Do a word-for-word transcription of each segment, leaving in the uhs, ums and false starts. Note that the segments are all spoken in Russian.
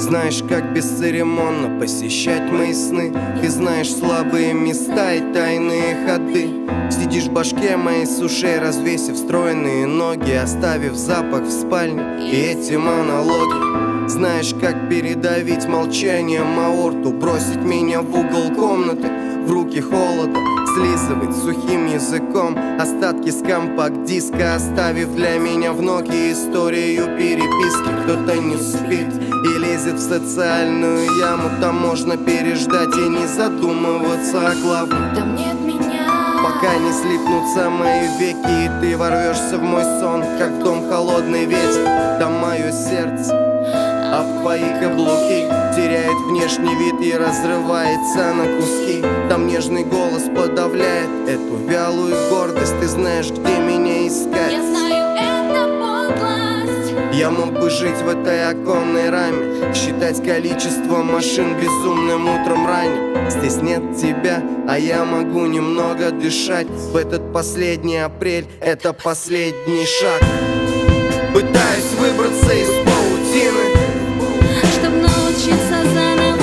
Знаешь, как бесцеремонно посещать мои сны. Ты знаешь слабые места и тайные ходы. Сидишь в башке моей с ушей, развесив стройные ноги, оставив запах в спальне и эти монологи. Знаешь, как передавить молчанием аорту, бросить меня в угол комнаты, в руки холода, слизывать сухим языком остатки с компакт-диска, оставив для меня в ноги историю переписки. Кто-то не спит и лезет в социальную яму. Там можно переждать и не задумываться о главном. Там нет меня, пока не слипнутся мои веки, и ты ворвешься в мой сон, как в дом холодный ветер. Там мое сердце, а твои каблуки теряет внешний вид и разрывается на куски. Там нежный голос подавляет эту вялую гордость. Ты знаешь, где меня искать. я знаю, это подлость. Я мог бы жить в этой оконной раме, считать количество машин безумным утром ранним. Здесь нет тебя, а я могу немного дышать. В этот последний апрель это последний шаг. Пытаюсь выбраться из паутины, Чтоб научиться заново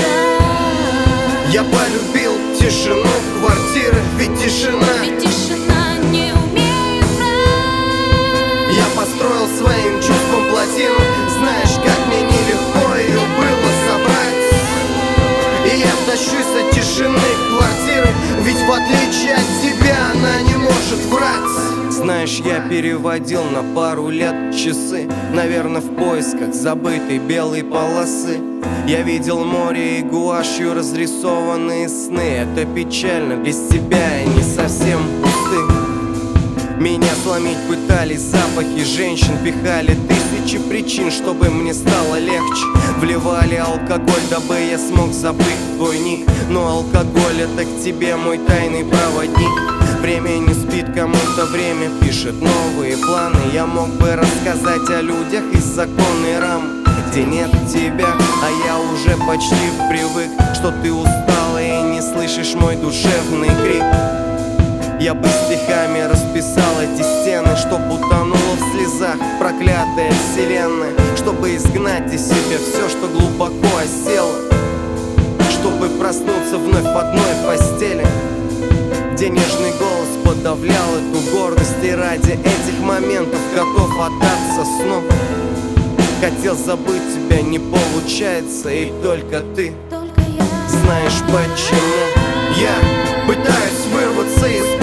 дышать. я полюбил тишину квартиры, ведь тишина. Ведь тишина не умеет врать. Я построил своим чувством плотину. Знаешь, как мне нелегко ее было собрать. И я тащусь от тишины квартиры, ведь в отличие от тебя она не может врать. Знаешь, я переводил на пару лет часы, наверное, в поисках забытой белой полосы. Я видел море и гуашью разрисованные сны. Это печально, без тебя они совсем пусты. Меня сломить пытались запахи женщин, пихали тысячи причин, чтобы мне стало легче. Вливали алкоголь, дабы я смог забыть твой ник. Но алкоголь — это к тебе мой тайный проводник. Время не спит, кому-то время пишет новые планы. Я мог бы рассказать о людях из законной рамы, где нет тебя, а я уже почти привык, что ты устала и не слышишь мой душевный крик. Я бы стихами расписал эти стены, чтоб утонула в слезах проклятая вселенная, чтобы изгнать из себя все, что глубоко осело, чтобы проснуться вновь в одной постели, где нежный голос подавлял эту гордость. И ради этих моментов готов отдаться снова. Хотел забыть тебя, не получается, и только ты Только я знаешь почему. Я пытаюсь вырваться из